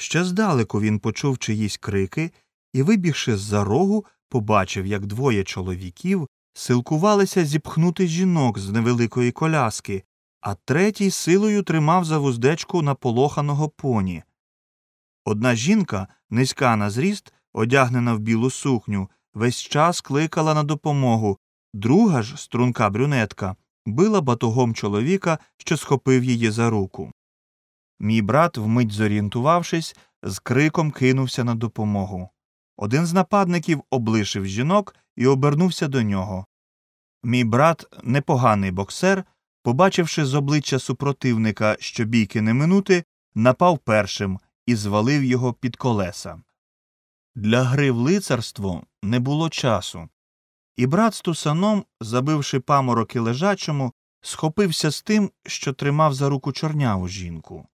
Ще здалеку він почув чиїсь крики і, вибігши з-за рогу, побачив, як двоє чоловіків силкувалися зіпхнути жінок з невеликої коляски, а третій силою тримав за вуздечку наполоханого поні. Одна жінка, низька на зріст, одягнена в білу сукню, весь час кликала на допомогу, друга ж, струнка брюнетка, била батогом чоловіка, що схопив її за руку. Мій брат, вмить зорієнтувавшись, з криком кинувся на допомогу. Один з нападників облишив жінок і обернувся до нього. Мій брат, непоганий боксер, побачивши з обличчя супротивника, що бійки не минути, напав першим і звалив його під колеса. Для гри в лицарство не було часу, і брат з Тусаном, забивши памороки лежачому, схопився з тим, що тримав за руку чорняву жінку.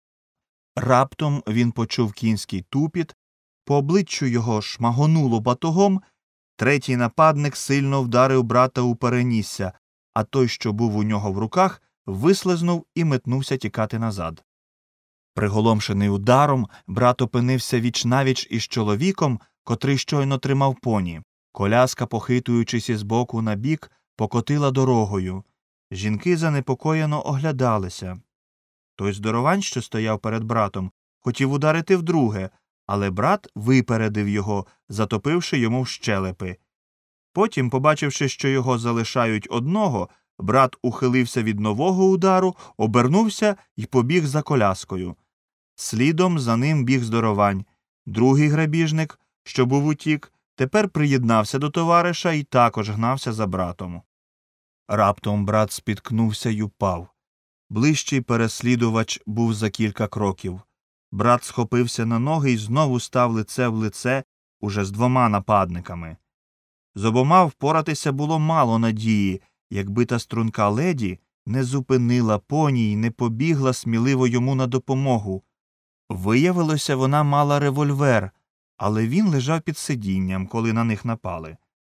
Раптом він почув кінський тупіт, по обличчю його шмагонуло батогом, третій нападник сильно вдарив брата у перенісся, а той, що був у нього в руках, вислизнув і метнувся тікати назад. Приголомшений ударом, брат опинився віч-навіч із чоловіком, котрий щойно тримав поні. Коляска, похитуючись із боку на бік, покотила дорогою. Жінки занепокоєно оглядалися. Той здоровань, що стояв перед братом, хотів ударити вдруге, але брат випередив його, затопивши йому в щелепи. Потім, побачивши, що його залишають одного, брат ухилився від нового удару, обернувся і побіг за коляскою. Слідом за ним біг здоровань. Другий грабіжник, що був утік, тепер приєднався до товариша і також гнався за братом. Раптом брат спіткнувся й упав. Ближчий переслідувач був за кілька кроків. Брат схопився на ноги і знову став лице в лице уже з двома нападниками. З обома впоратися було мало надії, якби та струнка леді не зупинила поні й не побігла сміливо йому на допомогу. Виявилося, вона мала револьвер, але він лежав під сидінням, коли на них напали.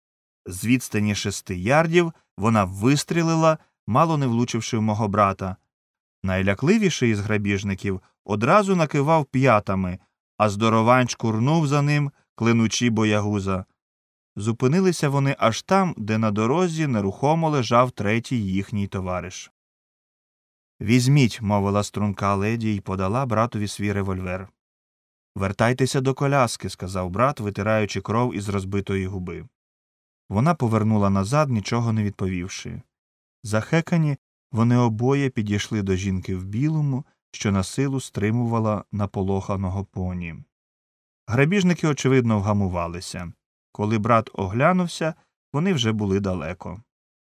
З відстані 6 ярдів вона вистрілила, мало не влучивши в мого брата. Найлякливіший із грабіжників одразу накивав п'ятами, а здоровань шкурнув за ним, клинучи боягуза. Зупинилися вони аж там, де на дорозі нерухомо лежав третій їхній товариш. «Візьміть», – мовила струнка леді й подала братові свій револьвер. «Вертайтеся до коляски», – сказав брат, витираючи кров із розбитої губи. Вона повернула назад, нічого не відповівши. Захекані, вони обоє підійшли до жінки в білому, що насилу стримувала наполоханого поні. Грабіжники, очевидно, вгамувалися. Коли брат оглянувся, вони вже були далеко.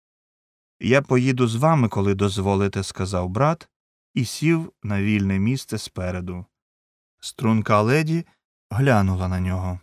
«Я поїду з вами, коли дозволите», – сказав брат, і сів на вільне місце спереду. Струнка леді глянула на нього.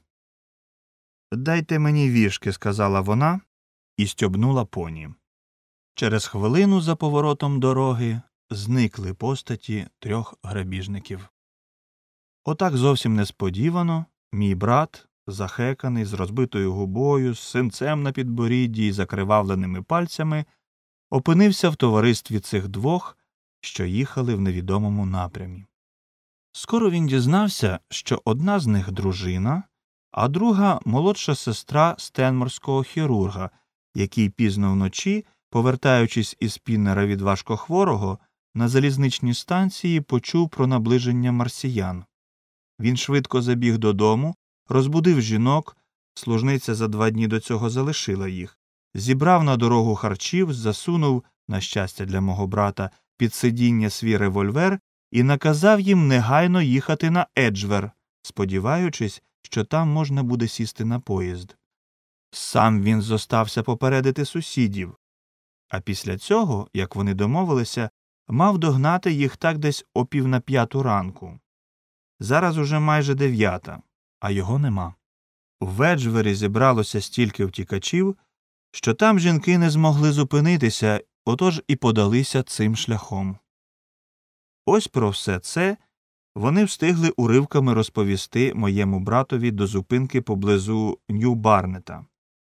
«Дайте мені віжки», – сказала вона і стьобнула поні. Через хвилину за поворотом дороги зникли постаті 3 грабіжників. Отак зовсім несподівано мій брат, захеканий, з розбитою губою, з синцем на підборідді і закривавленими пальцями, опинився в товаристві цих 2, що їхали в невідомому напрямі. Скоро він дізнався, що одна з них дружина, а друга – молодша сестра стенморського хірурга, який пізно вночі, повертаючись із Піннера від важкохворого, на залізничній станції почув про наближення марсіян. Він швидко забіг додому, розбудив жінок, служниця за 2 дні до цього залишила їх, зібрав на дорогу харчів, засунув, на щастя для мого брата, під сидіння свій револьвер і наказав їм негайно їхати на Еджвер, сподіваючись, що там можна буде сісти на поїзд. Сам він зостався попередити сусідів, а після цього, як вони домовилися, мав догнати їх так десь о 4:45 ранку. Зараз уже майже 9, а його нема. В Еджвері зібралося стільки втікачів, що там жінки не змогли зупинитися, отож і подалися цим шляхом. Ось про все це вони встигли уривками розповісти моєму братові до зупинки поблизу Нью-Барнета.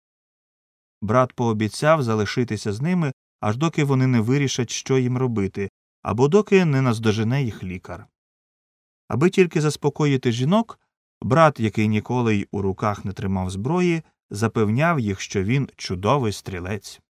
Брат пообіцяв залишитися з ними, аж доки вони не вирішать, що їм робити, або доки не наздожене їх лікар. Аби тільки заспокоїти жінок, брат, який ніколи й у руках не тримав зброї, запевняв їх, що він чудовий стрілець.